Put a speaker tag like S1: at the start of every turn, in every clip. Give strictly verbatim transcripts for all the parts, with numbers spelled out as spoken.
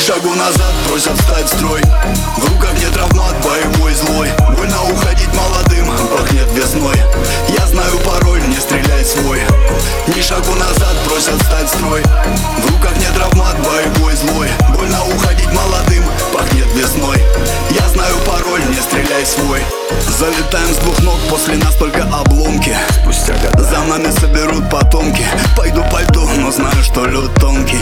S1: шагу назад, просят встать в строй. В руках не травмат, боевой злой. Больно уходить молодым, пахнет весной. Я знаю пароль, не стреляй свой. Ни шагу назад, просят встать в строй. В руках не травмат, боевой злой. Больно уходить молодым, пахнет весной. Я знаю пароль, не стреляй свой. Залетаем с двух ног, после нас только обломки.
S2: Спустя года
S1: за нами соберут потомки. Пойду по льду, но знаю, что лед тонкий.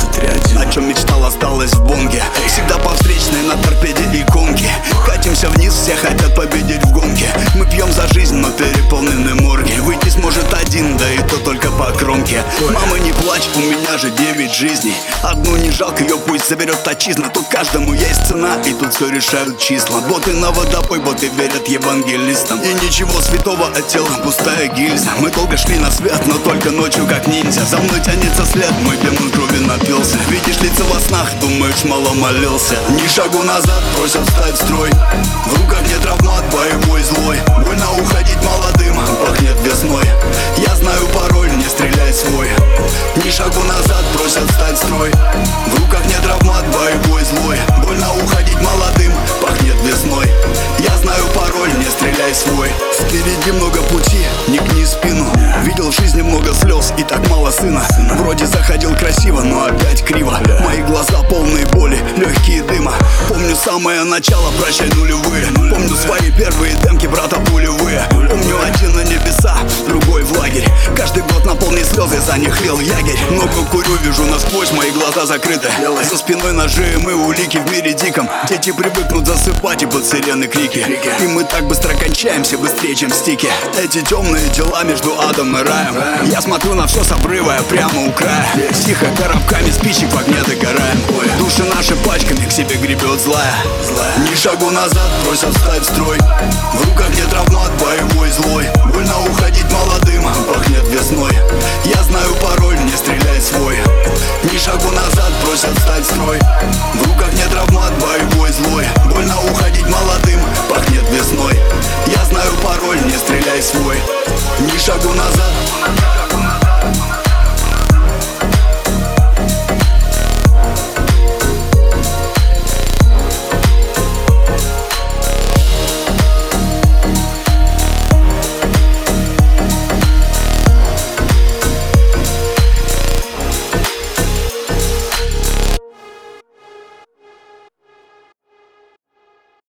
S1: О чем мечтал, осталось в бонге. Всегда по встречной на торпеде и конке. Катимся вниз, все хотят победить в гонке. Мы пьем за жизнь, но переполнены морги. Выйти сможет один, да и то только по кромке. Мама, не плачь, у меня же девять жизней. Одну не жалко, ее пусть заберет отчизна. Тут каждому есть цена, и тут все решают числа. Боты на водопой, боты верят евангелистам. И ничего святого от тела, пустая гильза. Мы долго шли на свет, но только ночью как ниндзя. За мной тянется след, мой демон крови напился. Видишь лица во снах, думаешь, мало молился. Ни шагу назад, просят встать в строй. В руках не травмат, боевой злой. Больно уходить молодым, пахнет весной. Я знаю пароль, не стреляй свой. Ни шагу назад, просят встать в строй. В руках не травмат, боевой злой. Больно уходить молодым, пахнет весной. Я знаю пароль, не стреляй свой. Впереди много пути, не гни спину. Видел в жизни много слез и так мало сына. Вроде заходил красиво, но опять криво. Мои глаза полные боли, легкие дыма. Помню самое начало, прощай нулевые. Помню свои первые демки, брата пулевые. Помню один на небеса, другой в лагерь. Каждый год на полные слезы за них лил ягерь. Много курю, вижу насквозь, мои глаза закрыты. За спиной ножи, мы улики в мире диком. Дети привыкнут засыпать и под сирены крики. И мы так быстро кончаемся, быстрее, чем стики. Эти темные дела между адом и раем. Я смотрю на все с обрыва, я прямо у края. Тихо коробками спичек в огне догораем. Души наши пачками к себе гребет злая. Ни шагу назад, просят встать в строй. В руках не травмат, боевой злой.